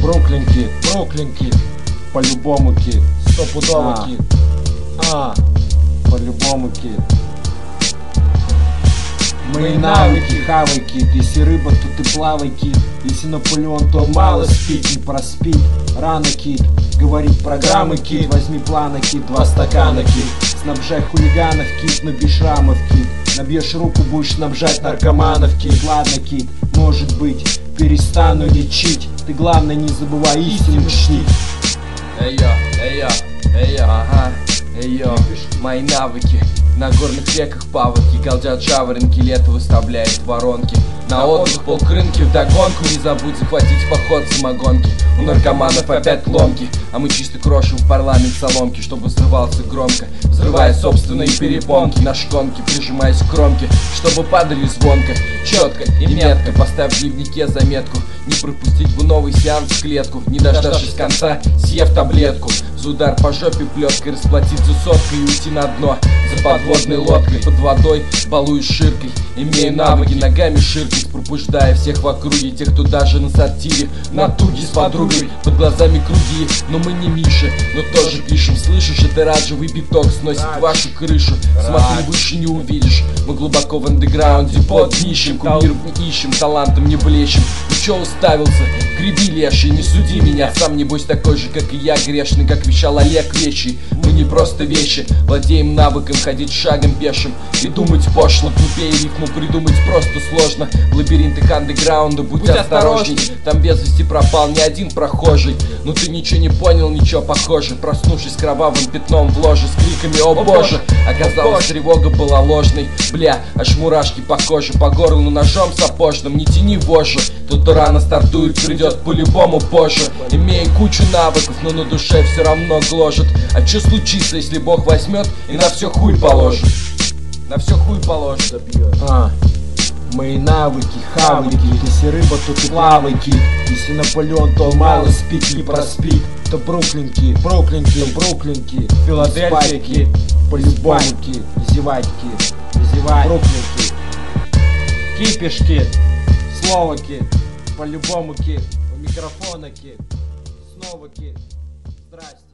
Бруклин кид, по-любому кид, стопудово кид, по-любому кид. Мои навыки, хавай кид, если рыба, то ты плавай кид, если Наполеон, то мало спит, не проспит, рано кид, говорит программы кид, возьми плана кид, 2 стакана кид, снабжай хулиганов кид, набей шрамов кид, набьешь руку, будешь снабжать наркоманов кид, ладно кид, может быть, перестану лечить, ты главное не забывай истину чтить. Мои навыки. На горных реках паводки, галдят жаворонки, лето выставляет воронки. На отдых полкрынки, вдогонку не забудь захватить в поход самогонки. У наркоманов опять ломки, а мы чисто крошим в парламент соломки, чтобы взрывался громко, взрывая собственные перепонки на шконке, прижимаясь к кромке, чтобы падали звонко, четко и метко. Поставь в дневнике заметку, не пропустить бы новый сеанс в клетку, не дождавшись конца, съев таблетку. За удар по жопе плеткой, расплатиться соткой и уйти на дно. За подводной лодкой, под водой, балуюсь ширкой. Имею навыки ногами ширкать, пробуждая всех в округе, тех, кто даже на сортире на туге с подругой. Под глазами круги, но мы не Миша, но тоже пишем. Слышишь, это оранжевый биток сносит вашу крышу. Смотри выше, не увидишь. Мы глубоко в андеграунде, под днищем, кумиров не ищем, талантом не блещем. Ну чё уставился? Греби, леший, не суди меня. Сам небось такой же, как и я, грешный, как вещал Олег Вещий. Мы не просто вещи, владеем навыком ходить шагом пешим и думать пошло. Глупее рифму придумать просто сложно. В лабиринтах андеграунда будь осторожней, там без вести пропал ни один прохожий. Но ты ничего не понял, ничего похоже. Проснувшись кровавым пятном в ложе с криками «О боже!», оказалось, тревога была ложной. Бля, аж мурашки по коже, по горлу ножом сапожным. Не тяни вожжи, тот, кто рано стартует, придет по-любому позже. Имея кучу навыков, но на душе все равно гложет. А что случится, если Бог возьмет и на все хуй положит? На все хуй положит. Мои навыки, хавай кид, если рыба, то ты плавай кид, если Наполеон, то мало спит, не проспит. То Бруклин кид, Филадельфия кид, по-любому кид, зевать кид, Бруклин кид, кипиш кид, слово кид, по-любому кид, у микрофона кид, снова кид, здрасте.